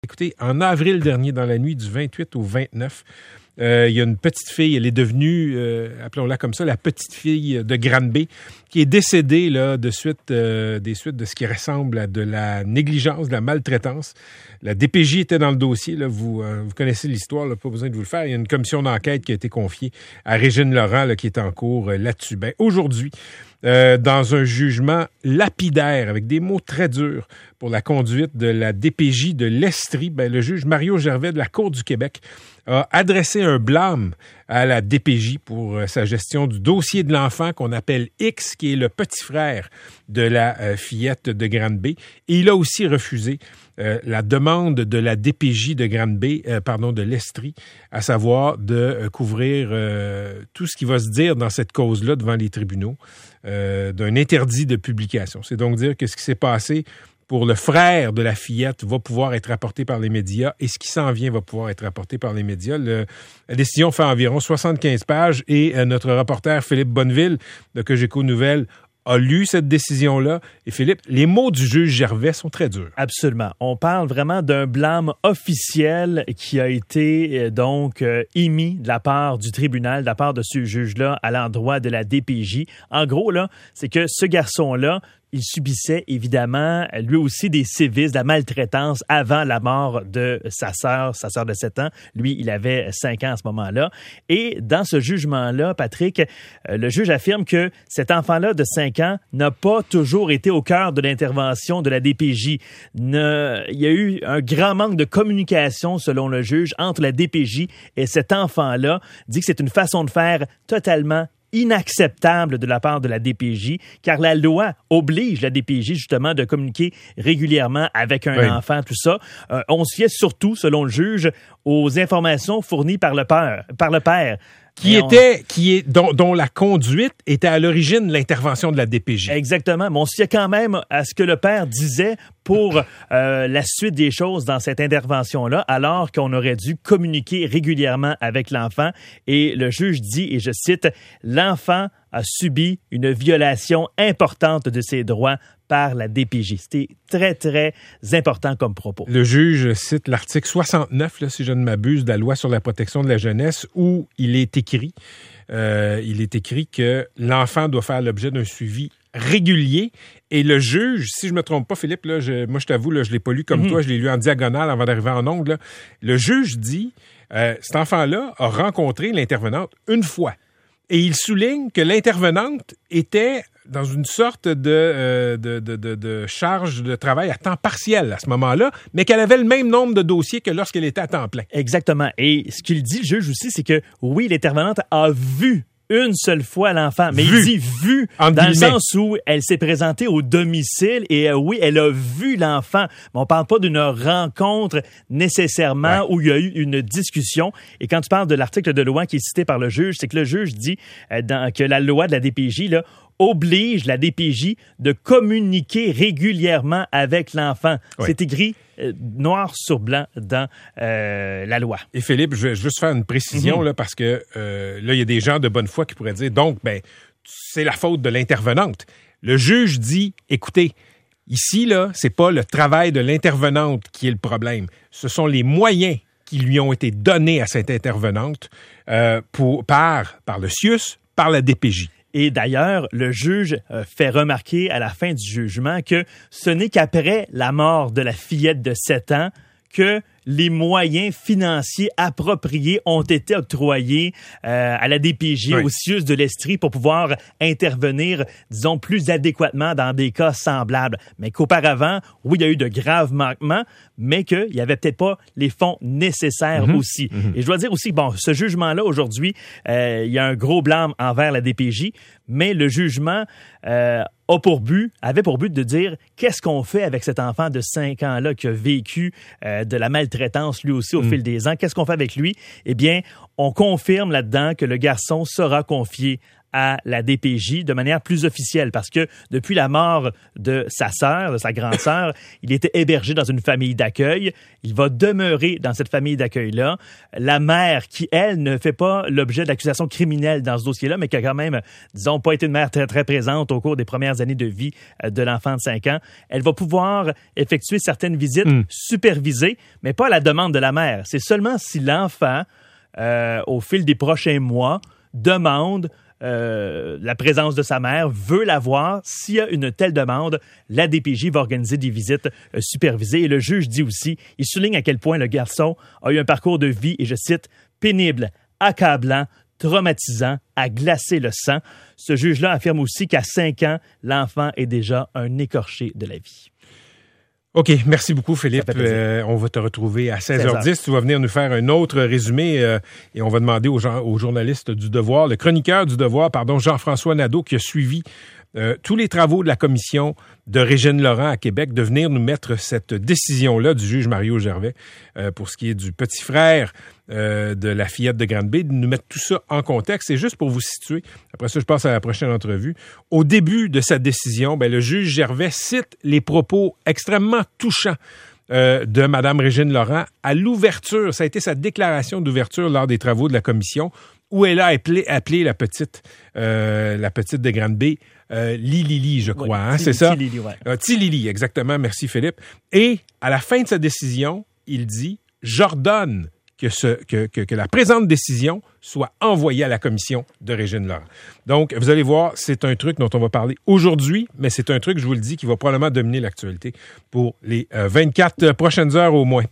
Écoutez, en avril dernier, dans la nuit du 28 au 29, il y a une petite fille, elle est devenue, appelons-la comme ça, la petite fille de Granby, qui est décédée là, des suites de ce qui ressemble à de la négligence, de la maltraitance. La DPJ était dans le dossier, là, vous connaissez l'histoire, là, pas besoin de vous le faire. Il y a une commission d'enquête qui a été confiée à Régine Laurent là, qui est en cours là-dessus. Ben, aujourd'hui, dans un jugement lapidaire, avec des mots très durs pour la conduite de la DPJ de l'Estrie, ben, le juge Mario Gervais de la Cour du Québec a adressé un blâme à la DPJ pour sa gestion du dossier de l'enfant qu'on appelle X, qui est le petit frère de la fillette de Granby. Et il a aussi refusé la demande de la DPJ de Granby, de l'Estrie, à savoir de couvrir tout ce qui va se dire dans cette cause-là devant les tribunaux, d'un interdit de publication. C'est donc dire que ce qui s'est passé pour le frère de la fillette va pouvoir être rapporté par les médias et ce qui s'en vient va pouvoir être rapporté par les médias. La décision fait environ 75 pages et notre reporter Philippe Bonneville de Cogeco Nouvelles a lu cette décision-là. Et Philippe, les mots du juge Gervais sont très durs. Absolument. On parle vraiment d'un blâme officiel qui a été émis de la part du tribunal, de la part de ce juge-là à l'endroit de la DPJ. En gros, là, c'est que ce garçon-là, il subissait évidemment lui aussi des sévices, de la maltraitance avant la mort de sa sœur de 7 ans. Lui, il avait 5 ans à ce moment-là. Et dans ce jugement-là, Patrick, le juge affirme que cet enfant-là de 5 ans n'a pas toujours été au cœur de l'intervention de la DPJ. Il y a eu un grand manque de communication, selon le juge, entre la DPJ et cet enfant-là. Il dit que c'est une façon de faire totalement inacceptable de la part de la DPJ, car la loi oblige la DPJ justement de communiquer régulièrement avec un enfant, tout ça. On se fiait surtout, selon le juge, aux informations fournies par le père. Dont la conduite était à l'origine de l'intervention de la DPJ. Exactement. Mais on se fiait quand même à ce que le père disait pour la suite des choses dans cette intervention-là, alors qu'on aurait dû communiquer régulièrement avec l'enfant. Et le juge dit, et je cite, « L'enfant a subi une violation importante de ses droits par la DPJ. » C'était très, très important comme propos. Le juge cite l'article 69, là, si je ne m'abuse, de la loi sur la protection de la jeunesse, où il est écrit que l'enfant doit faire l'objet d'un suivi régulier. Et le juge, si je me trompe pas, Philippe, là, moi je t'avoue, là, je l'ai pas lu comme toi, je l'ai lu en diagonale avant d'arriver en ongle. Là. Le juge dit, cet enfant-là a rencontré l'intervenante une fois. Et il souligne que l'intervenante était dans une sorte de charge de travail à temps partiel à ce moment-là, mais qu'elle avait le même nombre de dossiers que lorsqu'elle était à temps plein. Exactement. Et ce qu'il dit, le juge aussi, c'est que oui, l'intervenante a vu une seule fois l'enfant, mais il dit vu dans le sens où elle s'est présentée au domicile et oui, elle a vu l'enfant. Mais on parle pas d'une rencontre nécessairement où il y a eu une discussion. Et quand tu parles de l'article de loi qui est cité par le juge, c'est que le juge dit que la loi de la DPJ là, oblige la DPJ de communiquer régulièrement avec l'enfant. Oui. C'est écrit noir sur blanc dans la loi. Et Philippe, je vais juste faire une précision là, parce que là, il y a des gens de bonne foi qui pourraient dire, donc, c'est la faute de l'intervenante. Le juge dit, écoutez, ici, là, c'est pas le travail de l'intervenante qui est le problème. Ce sont les moyens qui lui ont été donnés à cette intervenante par le CIUS, par la DPJ. Et d'ailleurs, le juge fait remarquer à la fin du jugement que ce n'est qu'après la mort de la fillette de 7 ans que les moyens financiers appropriés ont été octroyés à la DPJ, au CIUS de l'Estrie, pour pouvoir intervenir, disons, plus adéquatement dans des cas semblables. Mais qu'auparavant, oui, il y a eu de graves manquements, mais qu'il n'y avait peut-être pas les fonds nécessaires aussi. Et je dois dire aussi, ce jugement-là, aujourd'hui, il y a un gros blâme envers la DPJ, mais le jugement avait pour but de dire qu'est-ce qu'on fait avec cet enfant de 5 ans-là qui a vécu de la maltraitance lui aussi au fil des ans. Qu'est-ce qu'on fait avec lui? Eh bien, on confirme là-dedans que le garçon sera confié à la DPJ de manière plus officielle parce que depuis la mort de sa sœur, de sa grande sœur, il était hébergé dans une famille d'accueil. Il va demeurer dans cette famille d'accueil-là. La mère, qui, elle, ne fait pas l'objet d'accusations criminelles dans ce dossier-là, mais qui a quand même, disons, pas été une mère très, très présente au cours des premières années de vie de l'enfant de 5 ans, elle va pouvoir effectuer certaines visites supervisées, mais pas à la demande de la mère. C'est seulement si l'enfant, au fil des prochains mois, demande la présence de sa mère, veut la voir. S'il y a une telle demande, la DPJ va organiser des visites supervisées. Et le juge dit aussi, il souligne à quel point le garçon a eu un parcours de vie, et je cite, pénible, accablant, traumatisant, à glacer le sang. Ce juge-là affirme aussi qu'à 5 ans, l'enfant est déjà un écorché de la vie. OK, merci beaucoup Philippe. On va te retrouver à 16h10. Tu vas venir nous faire un autre résumé et on va demander aux journalistes du Devoir, le chroniqueur du Devoir, Jean-François Nadeau, qui a suivi tous les travaux de la commission de Régine Laurent à Québec, de venir nous mettre cette décision-là du juge Mario Gervais pour ce qui est du petit frère de la fillette de Granby, de nous mettre tout ça en contexte. Et juste pour vous situer, après ça, je passe à la prochaine entrevue. Au début de sa décision, le juge Gervais cite les propos extrêmement touchants de Mme Régine Laurent à l'ouverture. Ça a été sa déclaration d'ouverture lors des travaux de la commission, où elle a appelé la petite de Granby Lili, je crois, hein, c'est ça? Lili, ouais. Lili, exactement. Merci, Philippe. Et à la fin de sa décision, il dit « J'ordonne que la présente décision soit envoyée à la commission de Régine Laurent. » Donc, vous allez voir, c'est un truc dont on va parler aujourd'hui, mais c'est un truc, je vous le dis, qui va probablement dominer l'actualité pour les 24 prochaines heures au moins.